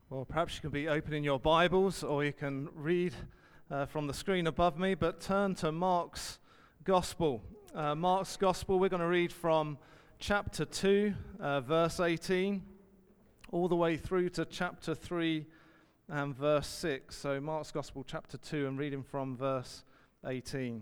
Well, perhaps you can be opening your Bibles or you can read from the screen above me, but turn to Mark's Gospel. Mark's Gospel, we're going to read from chapter 2, verse 18, all the way through to chapter 3 and verse 6. So Mark's Gospel, chapter 2, and reading from verse 18.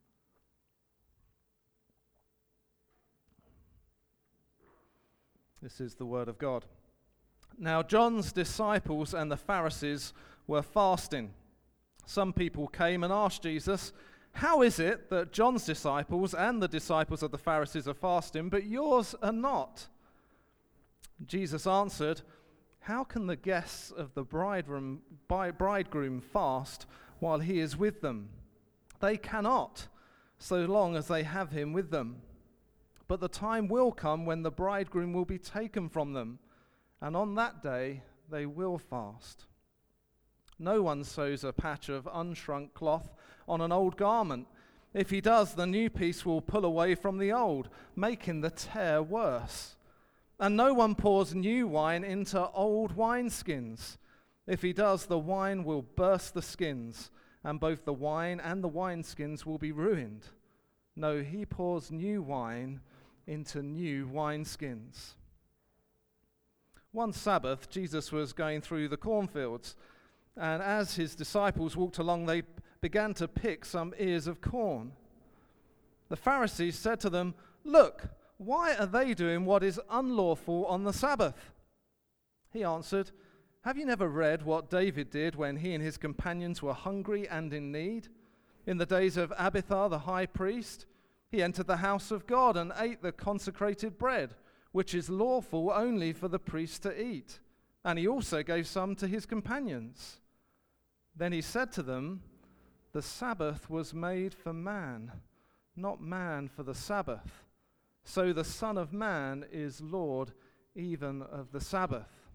This is the word of God. Now John's disciples and the Pharisees were fasting. Some people came and asked Jesus, "How is it that John's disciples and the disciples of the Pharisees are fasting, but yours are not?" Jesus answered, "How can the guests of the bridegroom fast while he is with them? They cannot, so long as they have him with them. But the time will come when the bridegroom will be taken from them, and on that day they will fast. No one sews a patch of unshrunk cloth on an old garment. If he does, the new piece will pull away from the old, making the tear worse. And no one pours new wine into old wineskins. If he does, the wine will burst the skins, and both the wine and the wineskins will be ruined. No, he pours new wine into new wineskins." One Sabbath, Jesus was going through the cornfields, and as his disciples walked along, they began to pick some ears of corn. The Pharisees said to them, "Look, why are they doing what is unlawful on the Sabbath?" He answered, "Have you never read what David did when he and his companions were hungry and in need? In the days of Abiathar the high priest, he entered the house of God and ate the consecrated bread, which is lawful only for the priest to eat. And he also gave some to his companions. Then he said to them, 'The Sabbath was made for man, not man for the Sabbath. So the Son of Man is Lord even of the Sabbath.'"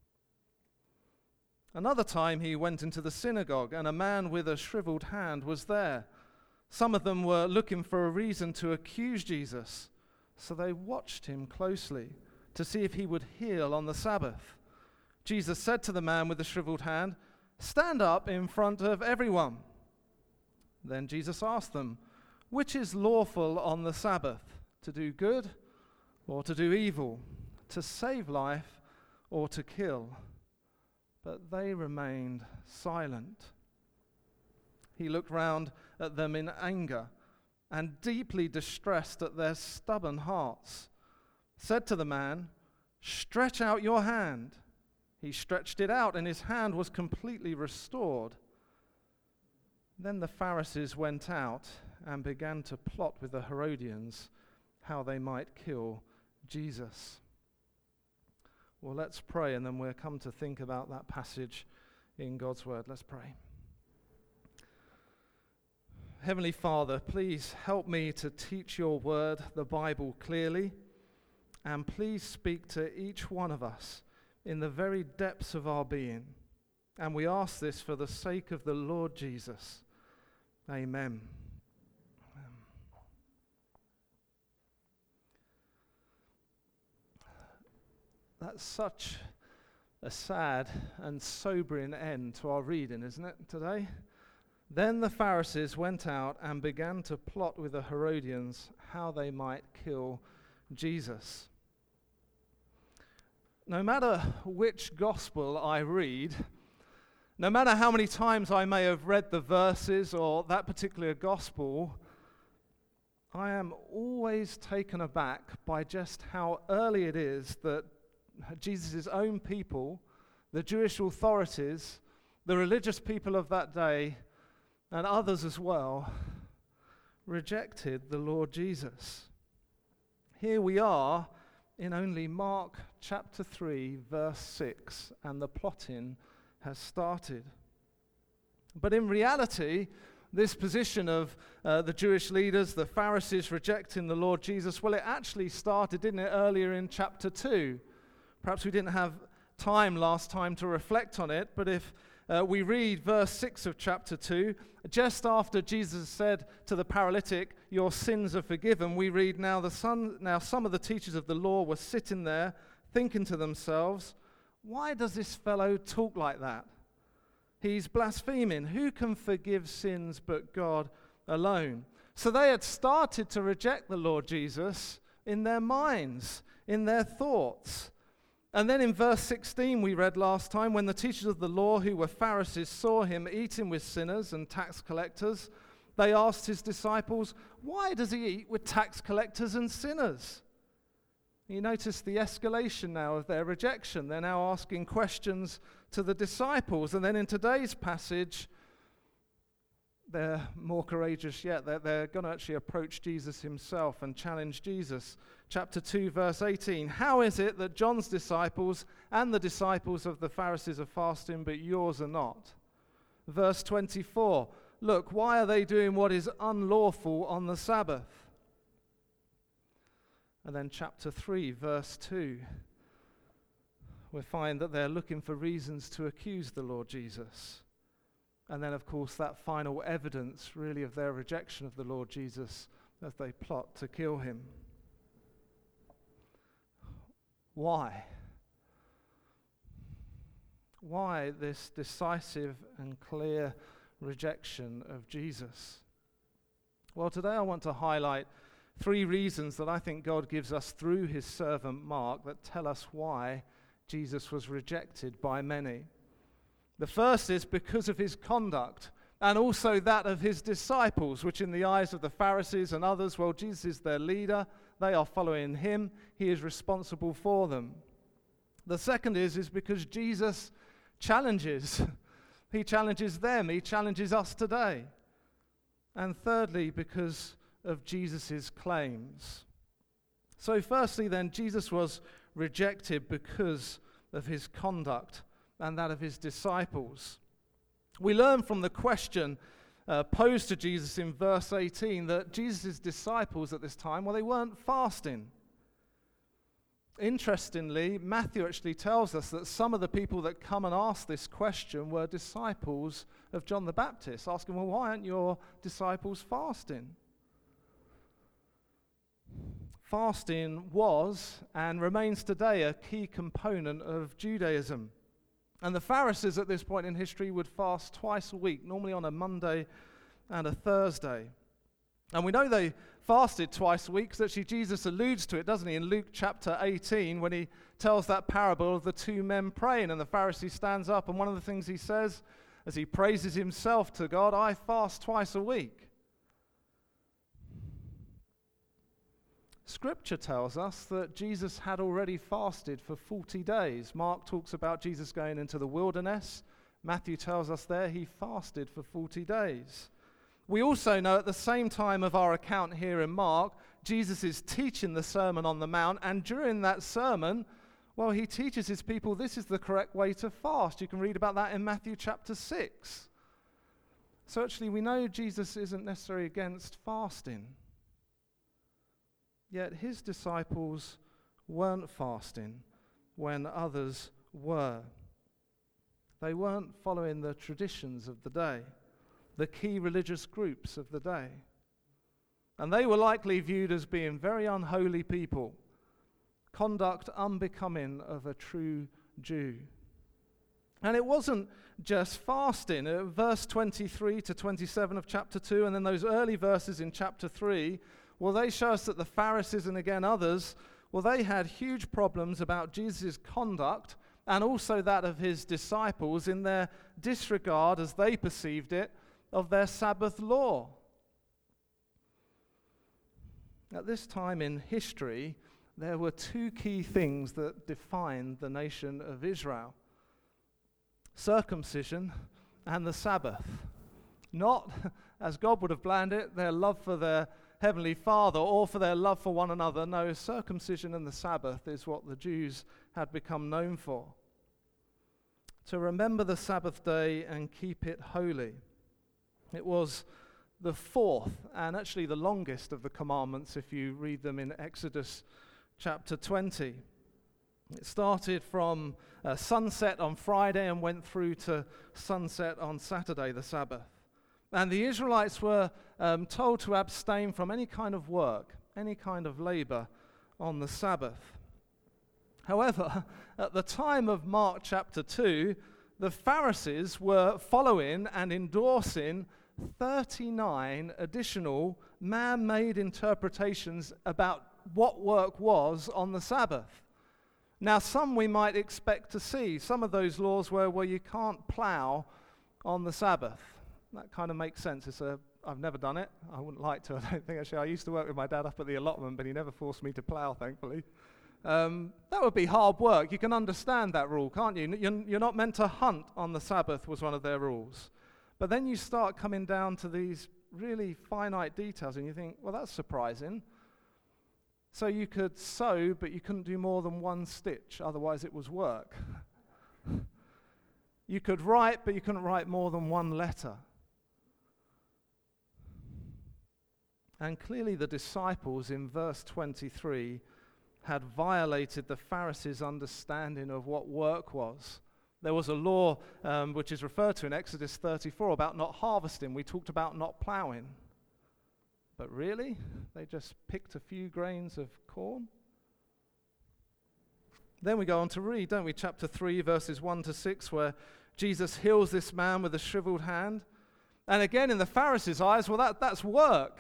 Another time he went into the synagogue, and a man with a shriveled hand was there. Some of them were looking for a reason to accuse Jesus, so they watched him closely to see if he would heal on the Sabbath. Jesus said to the man with the shriveled hand, "Stand up in front of everyone." Then Jesus asked them, "Which is lawful on the Sabbath, to do good or to do evil, to save life or to kill?" But they remained silent. He looked round at them in anger and, deeply distressed at their stubborn hearts, said to the man, "Stretch out your hand." He stretched it out, and his hand was completely restored. Then the Pharisees went out and began to plot with the Herodians how they might kill Jesus. Well, let's pray, and then we'll come to think about that passage in God's word. Let's pray. Heavenly Father, please help me to teach your word, the Bible, clearly, and please speak to each one of us in the very depths of our being. And we ask this for the sake of the Lord Jesus. Amen. That's such a sad and sobering end to our reading, isn't it, today? Then the Pharisees went out and began to plot with the Herodians how they might kill Jesus. No matter which gospel I read, no matter how many times I may have read the verses or that particular gospel, I am always taken aback by just how early it is that Jesus' own people, the Jewish authorities, the religious people of that day, and others as well, rejected the Lord Jesus. Here we are in only Mark chapter 3, verse 6, and the plotting has started. But in reality, this position of the Jewish leaders, the Pharisees rejecting the Lord Jesus, well, it actually started, didn't it, earlier in chapter 2. Perhaps we didn't have time last time to reflect on it, but if we read verse 6 of chapter 2, just after Jesus said to the paralytic, "Your sins are forgiven," we read, now some of the teachers of the law were sitting there thinking to themselves, Why does this fellow talk like that? He's blaspheming. Who can forgive sins but God alone? So they had started to reject the Lord Jesus in their minds, in their thoughts. And then in verse 16 we read last time, when the teachers of the law who were Pharisees saw him eating with sinners and tax collectors, they asked his disciples, why does he eat with tax collectors and sinners? You notice the escalation now of their rejection. They're now asking questions to the disciples. And then in today's passage, they're more courageous yet. They're going to actually approach Jesus himself and challenge Jesus. Chapter 2, verse 18. How is it that John's disciples and the disciples of the Pharisees are fasting, but yours are not? Verse 24. Look, why are they doing what is unlawful on the Sabbath? And then chapter 3, verse 2. We find that they're looking for reasons to accuse the Lord Jesus. And then, of course, that final evidence, really, of their rejection of the Lord Jesus as they plot to kill him. Why? Why this decisive and clear rejection of Jesus? Well, today I want to highlight 3 reasons that I think God gives us through his servant Mark that tell us why Jesus was rejected by many. The first is because of his conduct, and also that of his disciples, which in the eyes of the Pharisees and others, well, Jesus is their leader. They are following him. He is responsible for them. The second is because Jesus challenges. He challenges them. He challenges us today. And thirdly, because of Jesus' claims. So firstly then, Jesus was rejected because of his conduct and that of his disciples. We learn from the question posed to Jesus in verse 18 that Jesus' disciples at this time, well, they weren't fasting. Interestingly, Matthew actually tells us that some of the people that come and ask this question were disciples of John the Baptist, asking, well, why aren't your disciples fasting? Fasting was and remains today a key component of Judaism. And the Pharisees at this point in history would fast twice a week, normally on a Monday and a Thursday. And we know they fasted twice a week because actually Jesus alludes to it, doesn't he, in Luke chapter 18 when he tells that parable of the 2 men praying, and the Pharisee stands up, and one of the things he says as he praises himself to God, I fast twice a week. Scripture tells us that Jesus had already fasted for 40 days. Mark talks about Jesus going into the wilderness. Matthew tells us there he fasted for 40 days. We also know at the same time of our account here in Mark, Jesus is teaching the Sermon on the Mount, and during that sermon, well, he teaches his people this is the correct way to fast. You can read about that in Matthew chapter 6. So actually we know Jesus isn't necessarily against fasting. Yet his disciples weren't fasting when others were. They weren't following the traditions of the day, the key religious groups of the day. And they were likely viewed as being very unholy people, conduct unbecoming of a true Jew. And it wasn't just fasting. Verse 23 to 27 of chapter 2, and then those early verses in chapter 3, well, they show us that the Pharisees and again others, well, they had huge problems about Jesus' conduct and also that of his disciples in their disregard, as they perceived it, of their Sabbath law. At this time in history, there were 2 key things that defined the nation of Israel: circumcision and the Sabbath. Not, as God would have planned it, their love for their Heavenly Father or for their love for one another. No, circumcision and the Sabbath is what the Jews had become known for. To remember the Sabbath day and keep it holy. It was the 4th and actually the longest of the commandments if you read them in Exodus chapter 20. It started from sunset on Friday and went through to sunset on Saturday, the Sabbath. And the Israelites were told to abstain from any kind of work, any kind of labor on the Sabbath. However, at the time of Mark chapter 2, the Pharisees were following and endorsing 39 additional man-made interpretations about what work was on the Sabbath. Now, some we might expect to see. Some of those laws were where you can't plow on the Sabbath. That kind of makes sense. I've never done it. I wouldn't like to, I don't think. Actually, I used to work with my dad up at the allotment, but he never forced me to plow, thankfully. That would be hard work. You can understand that rule, can't you? You're not meant to hunt on the Sabbath was one of their rules. But then you start coming down to these really finite details, and you think, well, that's surprising. So you could sew, but you couldn't do more than one stitch, otherwise it was work. You could write, but you couldn't write more than one letter. And clearly the disciples in verse 23 had violated the Pharisees' understanding of what work was. There was a law which is referred to in Exodus 34 about not harvesting. We talked about not plowing. But really? They just picked a few grains of corn? Then we go on to read, don't we? Chapter 3, verses 1 to 6, where Jesus heals this man with a shriveled hand. And again, in the Pharisees' eyes, well, that's work.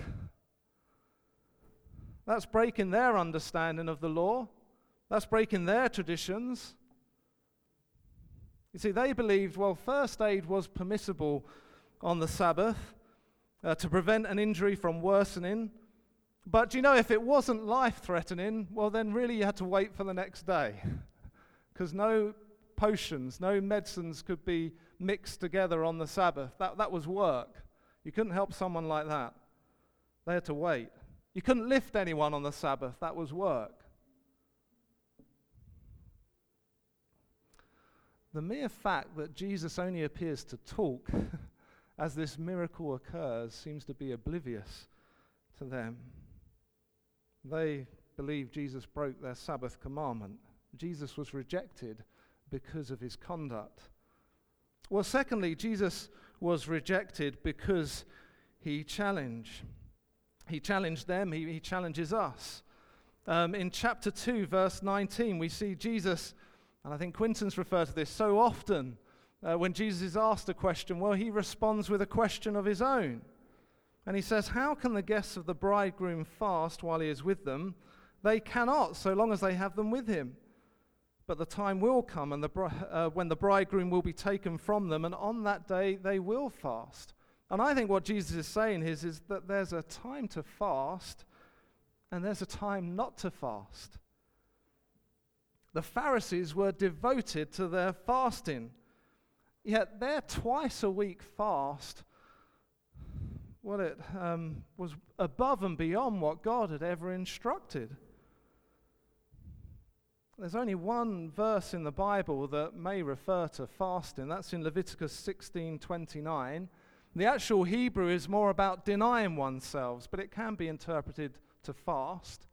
That's breaking their understanding of the law. That's breaking their traditions. You see, they believed, well, first aid was permissible on the Sabbath to prevent an injury from worsening. But, you know, if it wasn't life-threatening, well, then really you had to wait for the next day. Because no potions, no medicines could be mixed together on the Sabbath. That was work. You couldn't help someone like that. They had to wait. You couldn't lift anyone on the Sabbath. That was work. The mere fact that Jesus only appears to talk as this miracle occurs seems to be oblivious to them. They believe Jesus broke their Sabbath commandment. Jesus was rejected because of his conduct. Well, secondly, Jesus was rejected because he challenged. He challenged them, he challenges us. In chapter 2, verse 19, we see Jesus, and I think Quinton's referred to this so often, when Jesus is asked a question, well, he responds with a question of his own. And he says, how can the guests of the bridegroom fast while he is with them? They cannot, so long as they have them with him. But the time will come and when the bridegroom will be taken from them, and on that day they will fast. And I think what Jesus is saying is that there's a time to fast and there's a time not to fast. The Pharisees were devoted to their fasting, yet their twice-a-week fast, well, it was above and beyond what God had ever instructed. There's only one verse in the Bible that may refer to fasting. That's in Leviticus 16:29. The actual Hebrew is more about denying oneself, but it can be interpreted to fast.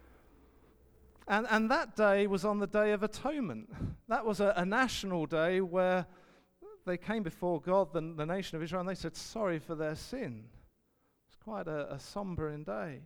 And that day was on the Day of Atonement. That was a national day where they came before God, the nation of Israel, and they said sorry for their sin. It's quite a sombering day.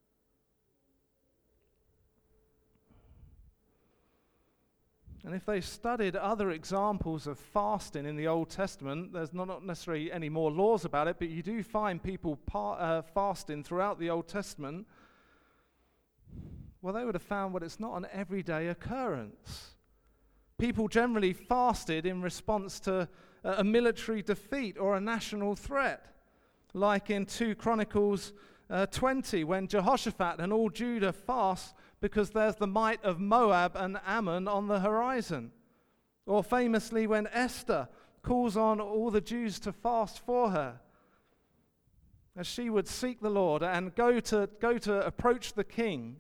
And if they studied other examples of fasting in the Old Testament, there's not necessarily any more laws about it, but you do find people fasting throughout the Old Testament. Well, they would have found, well, it's not an everyday occurrence. People generally fasted in response to a military defeat or a national threat, like in 2 Chronicles 20, when Jehoshaphat and all Judah fast because there's the might of Moab and Ammon on the horizon. Or famously when Esther calls on all the Jews to fast for her, as she would seek the Lord and go to approach the king,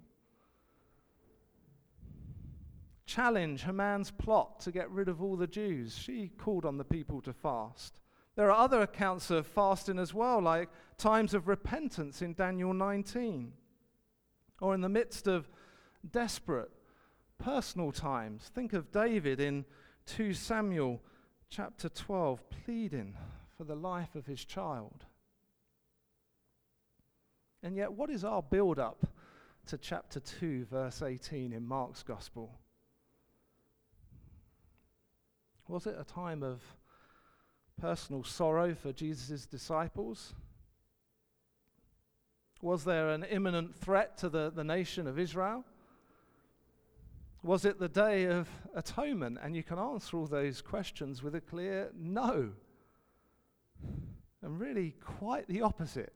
challenge Haman's plot to get rid of all the Jews. She called on the people to fast. There are other accounts of fasting as well, like times of repentance in Daniel 19, or in the midst of desperate personal times. Think of David in 2 Samuel chapter 12, pleading for the life of his child. And yet, what is our build-up to chapter 2, verse 18 in Mark's Gospel? Was it a time of personal sorrow for Jesus' disciples? Was there an imminent threat to the nation of Israel? Was it the Day of Atonement? And you can answer all those questions with a clear no. And really quite the opposite.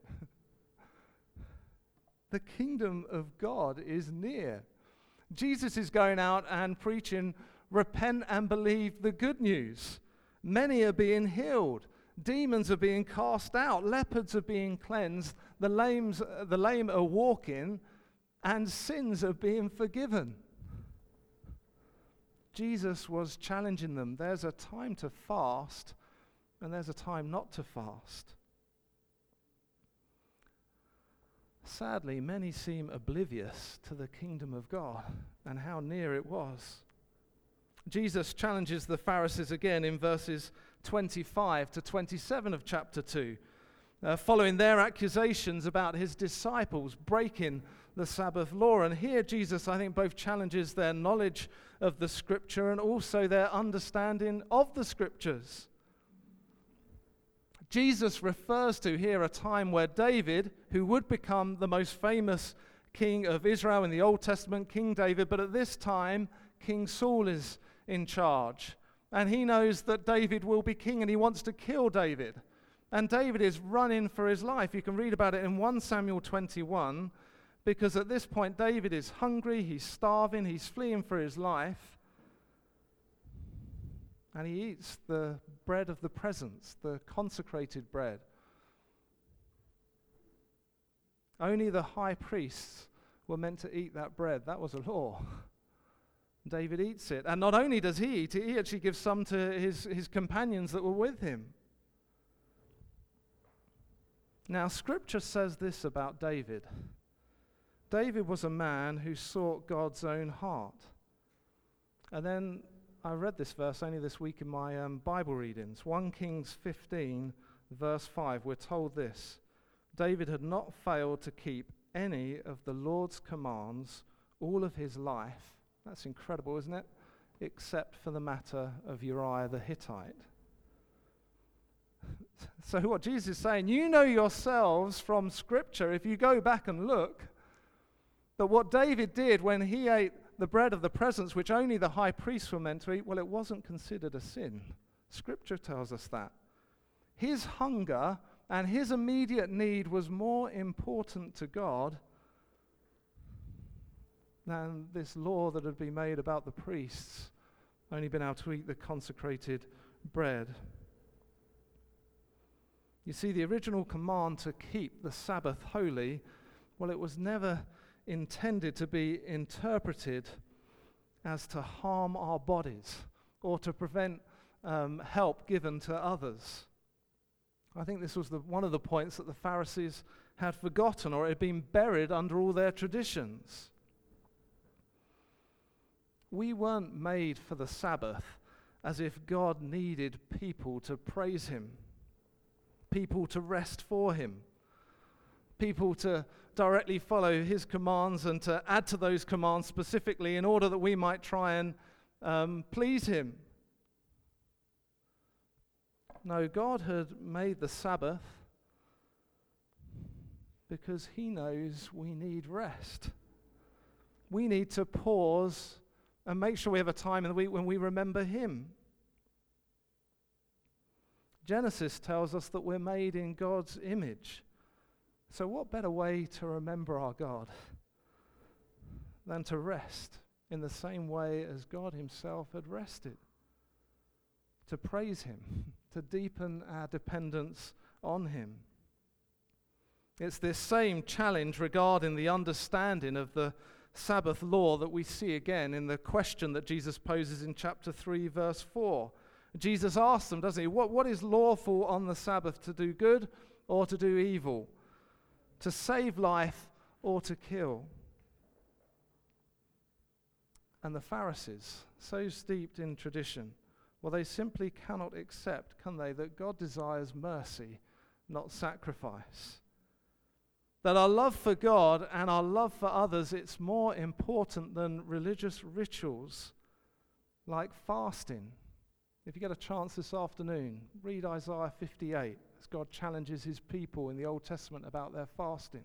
The kingdom of God is near. Jesus is going out and preaching, repent and believe the good news. Many are being healed. Demons are being cast out. Leopards are being cleansed. The lame are walking, and sins are being forgiven. Jesus was challenging them. There's a time to fast, and there's a time not to fast. Sadly, many seem oblivious to the kingdom of God and how near it was. Jesus challenges the Pharisees again in verses 25 to 27 of chapter 2, following their accusations about his disciples breaking the Sabbath law. And here Jesus, I think, both challenges their knowledge of the Scripture and also their understanding of the Scriptures. Jesus refers to here a time where David, who would become the most famous king of Israel in the Old Testament, King David, but at this time, King Saul is in charge. And he knows that David will be king and he wants to kill David. And David is running for his life. You can read about it in 1 Samuel 21, because at this point, David is hungry, he's starving, he's fleeing for his life. And he eats the bread of the presence, the consecrated bread. Only the high priests were meant to eat that bread. That was a law. David eats it. And not only does he eat it, he actually gives some to his companions that were with him. Now, Scripture says this about David. David was a man who sought God's own heart. And then I read this verse only this week in my Bible readings. 1 Kings 15, verse 5, we're told this. David had not failed to keep any of the Lord's commands all of his life. That's incredible, isn't it? Except for the matter of Uriah the Hittite. So what Jesus is saying, you know yourselves from Scripture, if you go back and look, that what David did when he ate the bread of the presence, which only the high priests were meant to eat, well, it wasn't considered a sin. Scripture tells us that. His hunger and his immediate need was more important to God than this law that had been made about the priests only being able to eat the consecrated bread. You see, the original command to keep the Sabbath holy, well, it was never intended to be interpreted as to harm our bodies or to prevent help given to others. I think this was one of the points that the Pharisees had forgotten, or it had been buried under all their traditions. We weren't made for the Sabbath as if God needed people to praise him, people to rest for him, people to directly follow his commands and to add to those commands specifically in order that we might try and please him. No, God had made the Sabbath because he knows we need rest. We need to pause and make sure we have a time in the week when we remember him. Genesis tells us that we're made in God's image. So what better way to remember our God than to rest in the same way as God himself had rested? To praise him, to deepen our dependence on him. It's this same challenge regarding the understanding of the Sabbath law that we see again in the question that Jesus poses in chapter 3, verse 4. Jesus asks them, doesn't he, what is lawful on the Sabbath, to do good or to do evil? To save life or to kill? And the Pharisees, so steeped in tradition, well, they simply cannot accept, can they, that God desires mercy, not sacrifice. That our love for God and our love for others, it's more important than religious rituals like fasting If you get a chance this afternoon, read Isaiah 58 as God challenges his people in the Old Testament about their fasting.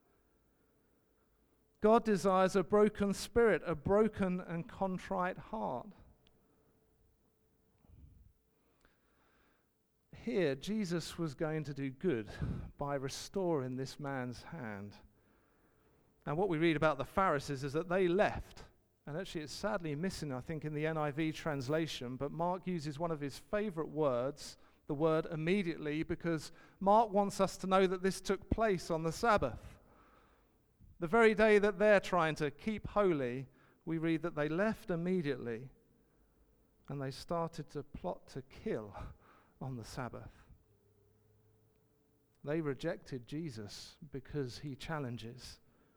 God desires a broken spirit, a broken and contrite heart. Here, Jesus was going to do good by restoring this man's hand. And what we read about the Pharisees is that they left. And actually it's sadly missing, I think, in the NIV translation, but Mark uses one of his favorite words, the word immediately, because Mark wants us to know that this took place on the Sabbath. The very day that they're trying to keep holy, we read that they left immediately and they started to plot to kill on the Sabbath. They rejected Jesus because he challenges.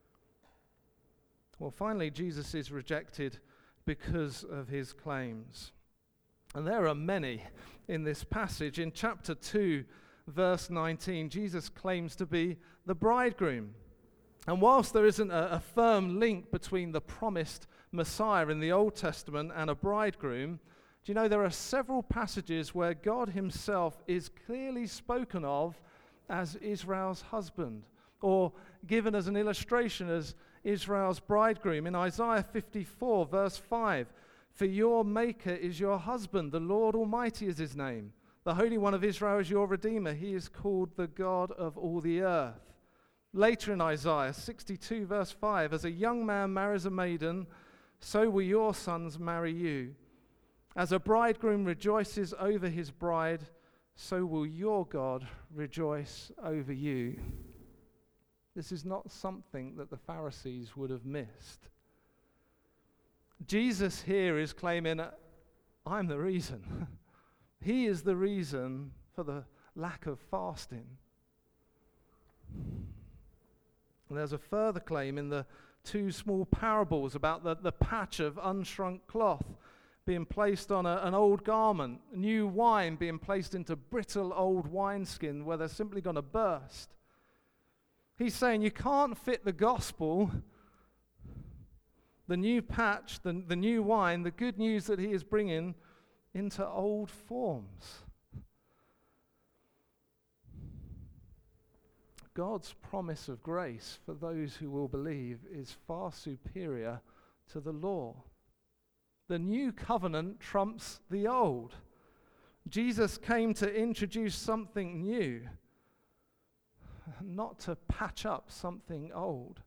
Well, finally, Jesus is rejected because of his claims. And there are many in this passage. In chapter 2, verse 19, Jesus claims to be the bridegroom. And whilst there isn't a firm link between the promised Messiah in the Old Testament and a bridegroom, do you know there are several passages where God himself is clearly spoken of as Israel's husband, or given as an illustration as Israel's bridegroom. In Isaiah 54, verse 5, "For your Maker is your husband, the Lord Almighty is his name. The Holy One of Israel is your Redeemer. He is called the God of all the earth." Later in Isaiah 62, verse 5, "As a young man marries a maiden, so will your sons marry you. As a bridegroom rejoices over his bride, so will your God rejoice over you." This is not something that the Pharisees would have missed. Jesus here is claiming, I'm the reason. He is the reason for the lack of fasting. And there's a further claim in the two small parables about the patch of unshrunk cloth being placed on an old garment, new wine being placed into brittle old wineskin where they're simply going to burst. He's saying you can't fit the gospel, the new patch, the new wine, the good news that he is bringing into old forms. God's promise of grace for those who will believe is far superior to the law. The new covenant trumps the old. Jesus came to introduce something new, not to patch up something old.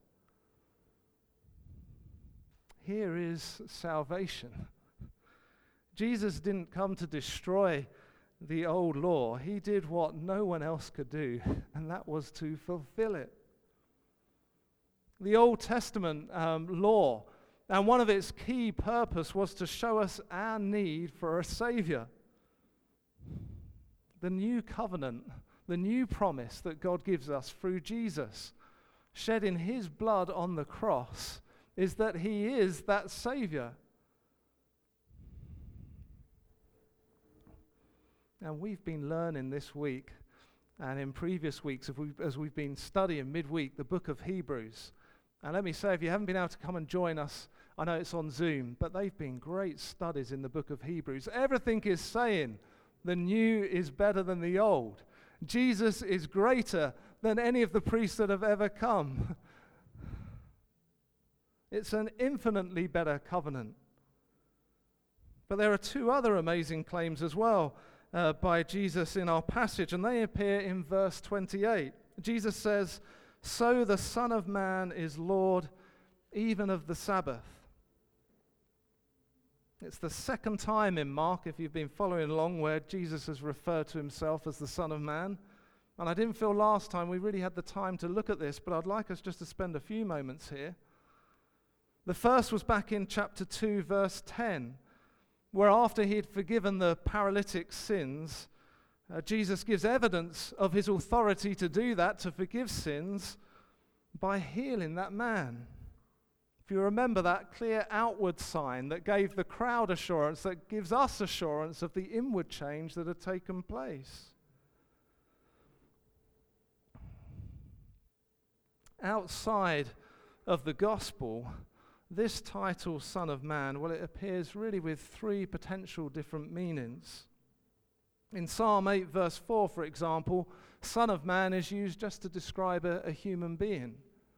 Here is salvation. Jesus didn't come to destroy the old law. He did what no one else could do, and that was to fulfill it. The Old Testament law, and one of its key purpose was to show us our need for a Savior. The new covenant, the new promise that God gives us through Jesus, shedding his blood on the cross, is that he is that Savior. And we've been learning this week and in previous weeks as we've been studying midweek the book of Hebrews. And let me say, if you haven't been able to come and join us, I know it's on Zoom, but they've been great studies in the book of Hebrews. Everything is saying the new is better than the old. Jesus is greater than any of the priests that have ever come. It's an infinitely better covenant. But there are two other amazing claims as well by Jesus in our passage, and they appear in verse 28. Jesus says, "So the Son of Man is Lord even of the Sabbath." It's the second time in Mark, if you've been following along, where Jesus has referred to himself as the Son of Man. And I didn't feel last time we really had the time to look at this, but I'd like us just to spend a few moments here. The first was back in chapter 2, verse 10, where after he had forgiven the paralytic's sins, Jesus gives evidence of his authority to do that, to forgive sins, by healing that man. If you remember that clear outward sign that gave the crowd assurance, that gives us assurance of the inward change that had taken place. Outside of the gospel, this title, Son of Man, well, it appears really with three potential different meanings. In Psalm 8, verse 4, for example, Son of Man is used just to describe a human being.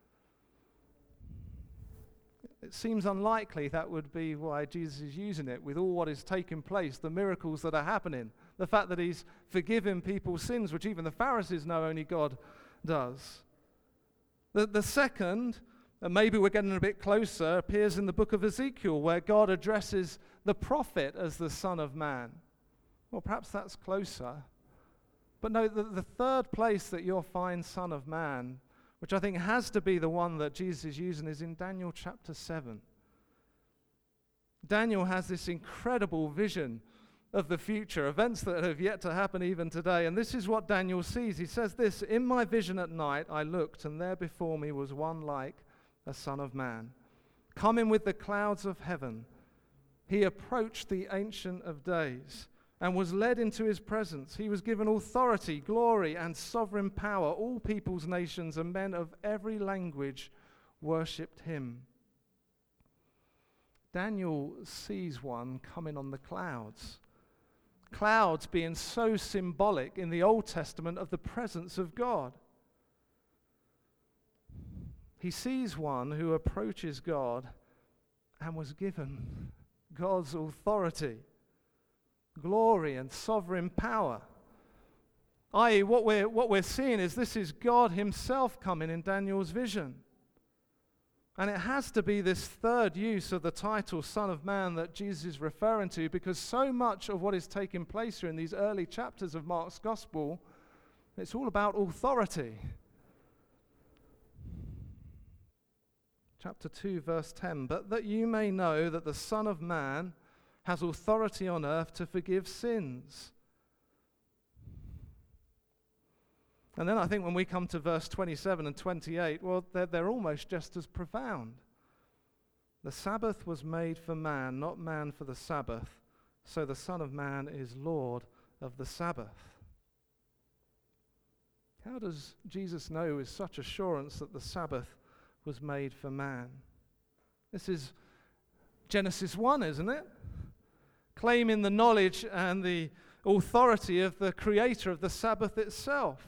It seems unlikely that would be why Jesus is using it, with all what is taking place, the miracles that are happening, the fact that he's forgiven people's sins, which even the Pharisees know only God does. The second, and maybe we're getting a bit closer, appears in the book of Ezekiel, where God addresses the prophet as the Son of Man. Well, perhaps that's closer. But no, the third place that you'll find Son of Man, which I think has to be the one that Jesus is using, is in Daniel chapter 7. Daniel has this incredible vision of the future, events that have yet to happen even today. And this is what Daniel sees. He says this, "In my vision at night I looked, and there before me was one like a Son of Man, coming with the clouds of heaven. He approached the Ancient of Days and was led into his presence. He was given authority, glory, and sovereign power. All peoples, nations, and men of every language worshipped him." Daniel sees one coming on the clouds. Clouds being so symbolic in the Old Testament of the presence of God. He sees one who approaches God and was given God's authority, glory, and sovereign power. I.e., what we're seeing is this is God himself coming in Daniel's vision. And it has to be this third use of the title Son of Man that Jesus is referring to, because so much of what is taking place here in these early chapters of Mark's Gospel, it's all about authority. Chapter 2, verse 10, "But that you may know that the Son of Man has authority on earth to forgive sins." And then I think when we come to verse 27 and 28, well, they're almost just as profound. "The Sabbath was made for man, not man for the Sabbath. So the Son of Man is Lord of the Sabbath." How does Jesus know with such assurance that the Sabbath was made for man? This is Genesis 1, isn't it? Claiming the knowledge and the authority of the creator of the Sabbath itself.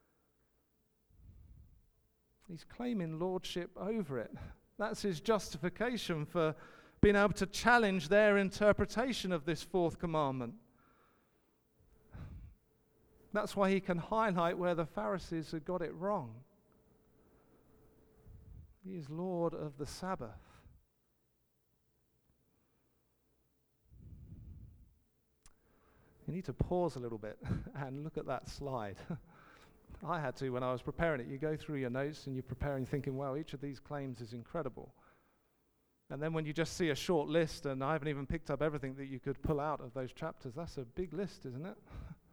He's claiming lordship over it. That's his justification for being able to challenge their interpretation of this fourth commandment. That's why he can highlight where the Pharisees had got it wrong. He is Lord of the Sabbath. You need to pause a little bit and look at that slide. I had to when I was preparing it. You go through your notes and you're preparing thinking, wow, each of these claims is incredible. And then when you just see a short list, and I haven't even picked up everything that you could pull out of those chapters, that's a big list, isn't it?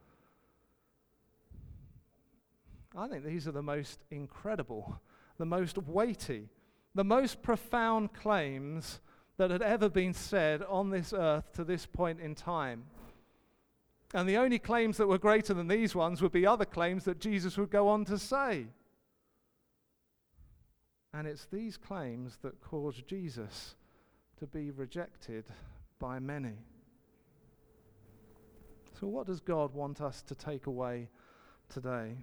I think these are the most incredible, the most weighty, the most profound claims that had ever been said on this earth to this point in time. And the only claims that were greater than these ones would be other claims that Jesus would go on to say. And it's these claims that cause Jesus to be rejected by many. So what does God want us to take away today?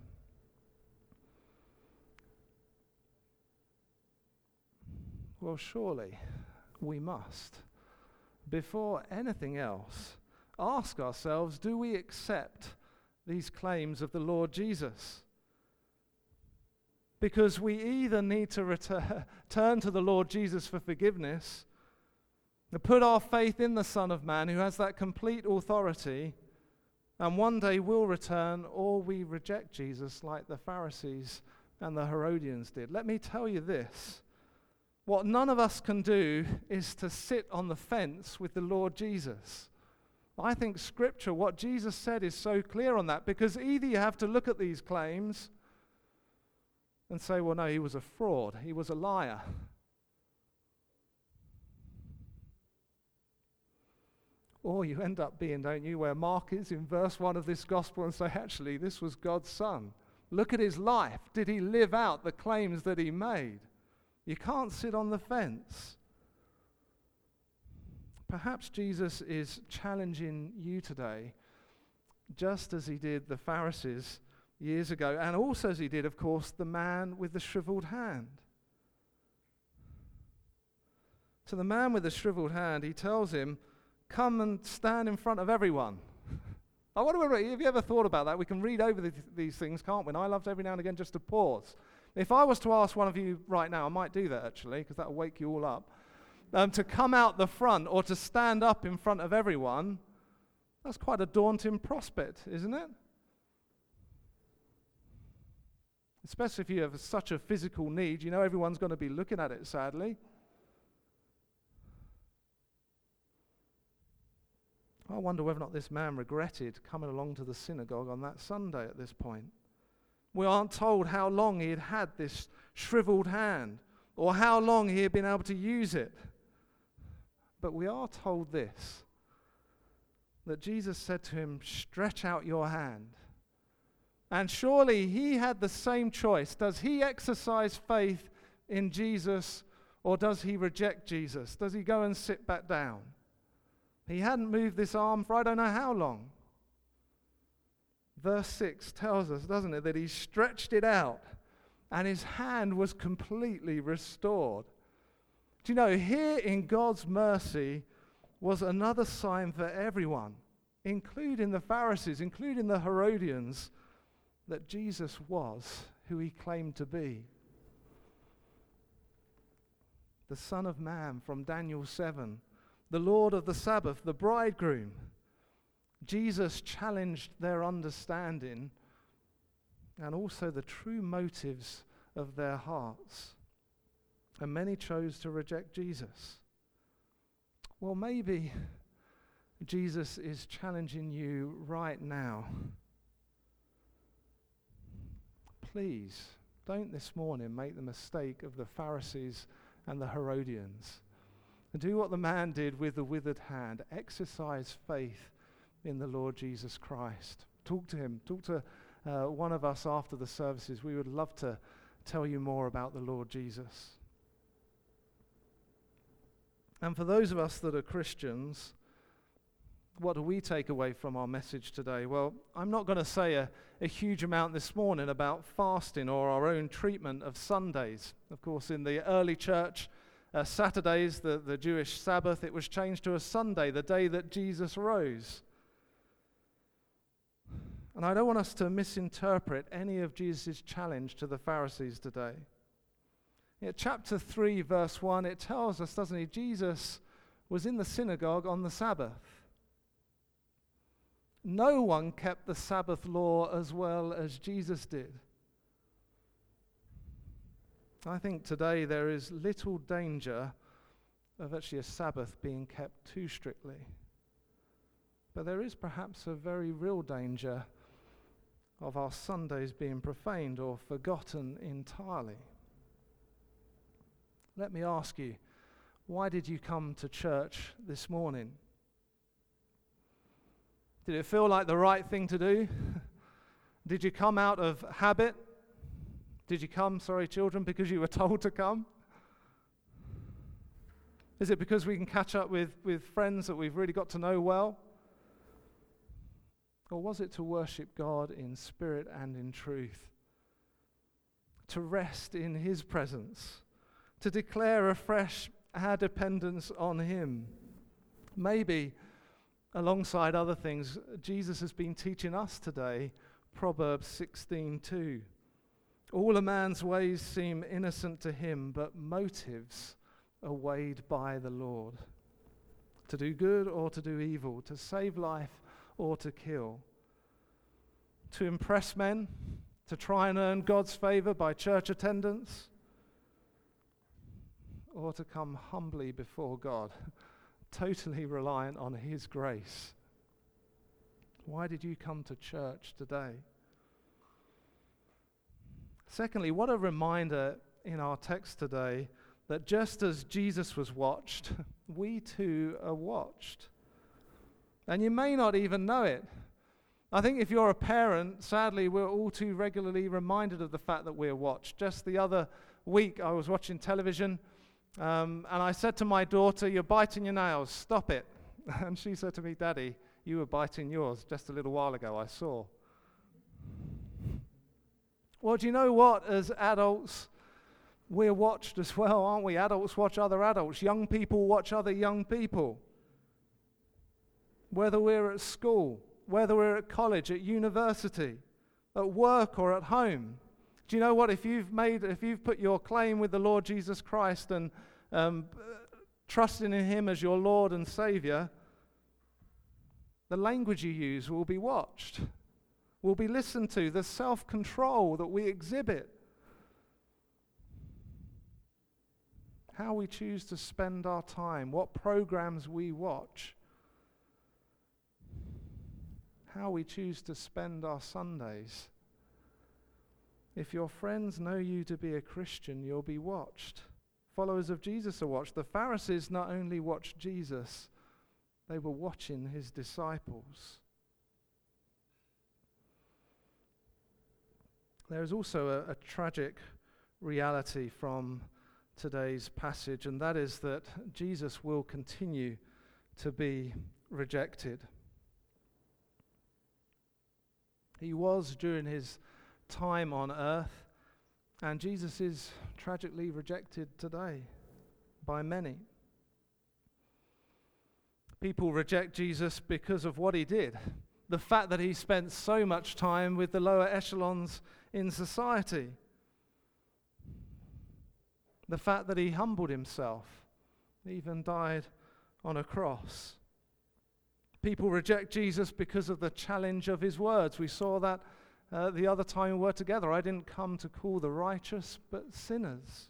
Well, surely we must, before anything else, ask ourselves, do we accept these claims of the Lord Jesus? Because we either need to turn to the Lord Jesus for forgiveness, and put our faith in the Son of Man who has that complete authority, and one day will return, or we reject Jesus like the Pharisees and the Herodians did. Let me tell you this. What none of us can do is to sit on the fence with the Lord Jesus. I think Scripture, what Jesus said, is so clear on that, because either you have to look at these claims and say, well, no, he was a fraud, he was a liar. Or you end up being, don't you, where Mark is in verse 1 of this gospel and say, actually, this was God's Son. Look at his life. Did he live out the claims that he made? You can't sit on the fence. Perhaps Jesus is challenging you today. just as he did the Pharisees years ago, and also as he did, of course, the man with the shriveled hand. To the man with the shriveled hand, he tells him, come and stand in front of everyone. I wonder, have you ever thought about that? We can read over these things, can't we? And I love every now and again just to pause. If I was to ask one of you right now, I might do that actually, because that will wake you all up, to come out the front or to stand up in front of everyone, that's quite a daunting prospect, isn't it? Especially if you have such a physical need, you know everyone's going to be looking at it, sadly. I wonder whether or not this man regretted coming along to the synagogue on that Sunday at this point. We aren't told how long he had this shriveled hand or how long he had been able to use it. But we are told this, that Jesus said to him, stretch out your hand. And surely he had the same choice. Does he exercise faith in Jesus or does he reject Jesus? Does he go and sit back down? He hadn't moved this arm for I don't know how long. Verse 6 tells us, doesn't it, that he stretched it out and his hand was completely restored. Do you know, here in God's mercy was another sign for everyone, including the Pharisees, including the Herodians, that Jesus was who he claimed to be. The Son of Man from Daniel 7, the Lord of the Sabbath, the bridegroom. Jesus challenged their understanding and also the true motives of their hearts. And many chose to reject Jesus. Well, maybe Jesus is challenging you right now. Please, don't this morning make the mistake of the Pharisees and the Herodians. And do what the man did with the withered hand. Exercise faith in the Lord Jesus Christ. Talk to him. Talk to one of us after the services. We would love to tell you more about the Lord Jesus. And for those of us that are Christians, what do we take away from our message today? Well, I'm not going to say a huge amount this morning about fasting or our own treatment of Sundays. Of course, in the early church, Saturdays, the Jewish Sabbath, it was changed to a Sunday, the day that Jesus rose. And I don't want us to misinterpret any of Jesus' challenge to the Pharisees today. In chapter 3, verse 1, it tells us, doesn't it, Jesus was in the synagogue on the Sabbath. No one kept the Sabbath law as well as Jesus did. I think today there is little danger of actually a Sabbath being kept too strictly. But there is perhaps a very real danger of our Sundays being profaned or forgotten entirely. Let me ask you, why did you come to church this morning? Did it feel like the right thing to do? Did you come out of habit? Did you come, children, because you were told to come? Is it because we can catch up with friends that we've really got to know well? Or was it to worship God in spirit and in truth? To rest in his presence? To declare afresh our dependence on him? Maybe, alongside other things, Jesus has been teaching us today Proverbs 16:2. All a man's ways seem innocent to him, but motives are weighed by the Lord. To do good or to do evil, to save life or to kill. To impress men, to try and earn God's favor by church attendance, or to come humbly before God, totally reliant on his grace. Why did you come to church today? Secondly, what a reminder in our text today that just as Jesus was watched, we too are watched. And you may not even know it. I think if you're a parent, sadly, we're all too regularly reminded of the fact that we're watched. Just the other week, I was watching television, and I said to my daughter, "You're biting your nails, stop it." And she said to me, "Daddy, You were biting yours just a little while ago, I saw. Well, do you know what? As adults, we're watched as well, aren't we? Adults watch other adults. Young people watch other young people. Whether we're at school, whether we're at college, at university, at work or at home. Do you know what? If you've put your claim with the Lord Jesus Christ and trusting in Him as your Lord and Savior, the language you use will be watched, will be listened to, the self-control that we exhibit, how we choose to spend our time, what programs we watch, how we choose to spend our Sundays. If your friends know you to be a Christian, you'll be watched. Followers of Jesus are watched. The Pharisees not only watched Jesus, they were watching his disciples. There is also a tragic reality from today's passage, and that is that Jesus will continue to be rejected. He was during his time on earth, and Jesus is tragically rejected today by many. People reject Jesus because of what he did, the fact that he spent so much time with the lower echelons in society, the fact that he humbled himself, even died on a cross. People reject Jesus because of the challenge of his words. We saw that the other time we were together. I didn't come to call the righteous, but sinners.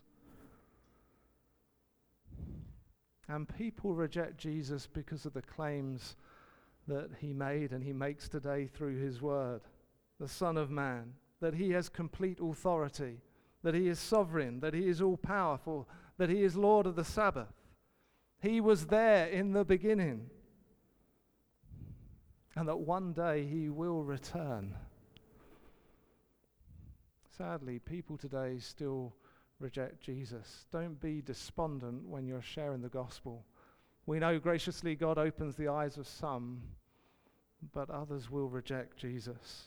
And people reject Jesus because of the claims that he made and he makes today through his word, the Son of Man, that he has complete authority, that he is sovereign, that he is all-powerful, that he is Lord of the Sabbath. He was there in the beginning, and that one day he will return. Sadly, people today still reject Jesus. Don't be despondent when you're sharing the gospel. We know graciously God opens the eyes of some, but others will reject Jesus.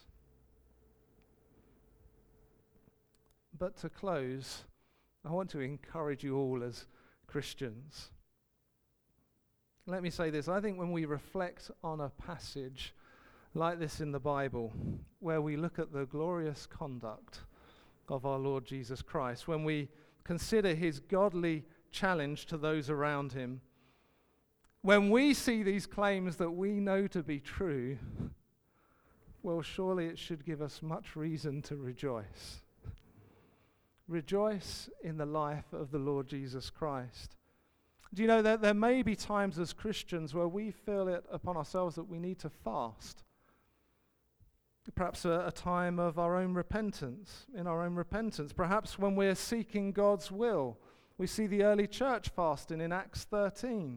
But to close, I want to encourage you all as Christians. Let me say this. I think when we reflect on a passage like this in the Bible, where we look at the glorious conduct of our Lord Jesus Christ, when we consider his godly challenge to those around him, when we see these claims that we know to be true, well, surely it should give us much reason to rejoice. Rejoice in the life of the Lord Jesus Christ. Do you know that there may be times as Christians where we feel it upon ourselves that we need to fast? Perhaps a time of our own repentance, in our own repentance. Perhaps when we're seeking God's will. We see the early church fasting in Acts 13.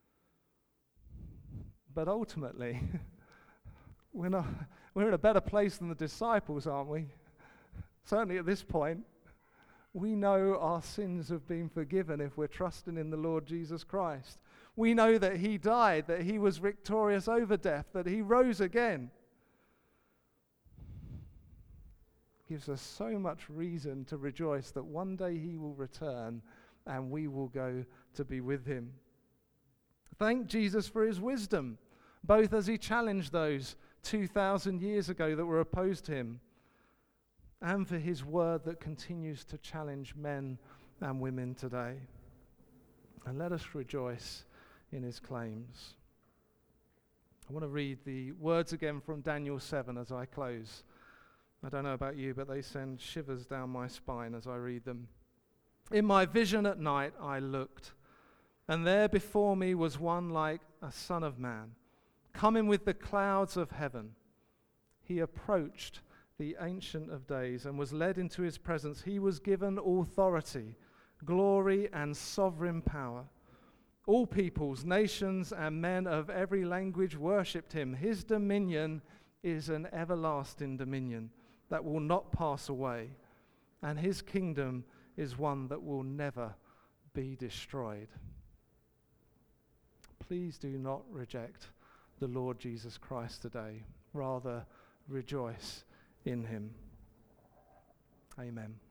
But ultimately, we're in a better place than the disciples, aren't we? Certainly at this point. We know our sins have been forgiven if we're trusting in the Lord Jesus Christ. We know that he died, that he was victorious over death, that he rose again. Gives us so much reason to rejoice that one day he will return and we will go to be with him. Thank Jesus for his wisdom, both as he challenged those 2,000 years ago that were opposed to him, and for his word that continues to challenge men and women today. And let us rejoice in his claims. I want to read the words again from Daniel 7 as I close. I don't know about you, but they send shivers down my spine as I read them. In my vision at night I looked, and there before me was one like a son of man, coming with the clouds of heaven. He approached the Ancient of Days and was led into his presence. He was given authority, glory, and sovereign power. All peoples, nations, and men of every language worshipped him. His dominion is an everlasting dominion that will not pass away, and his kingdom is one that will never be destroyed. Please do not reject the Lord Jesus Christ today. Rather, rejoice in him. Amen.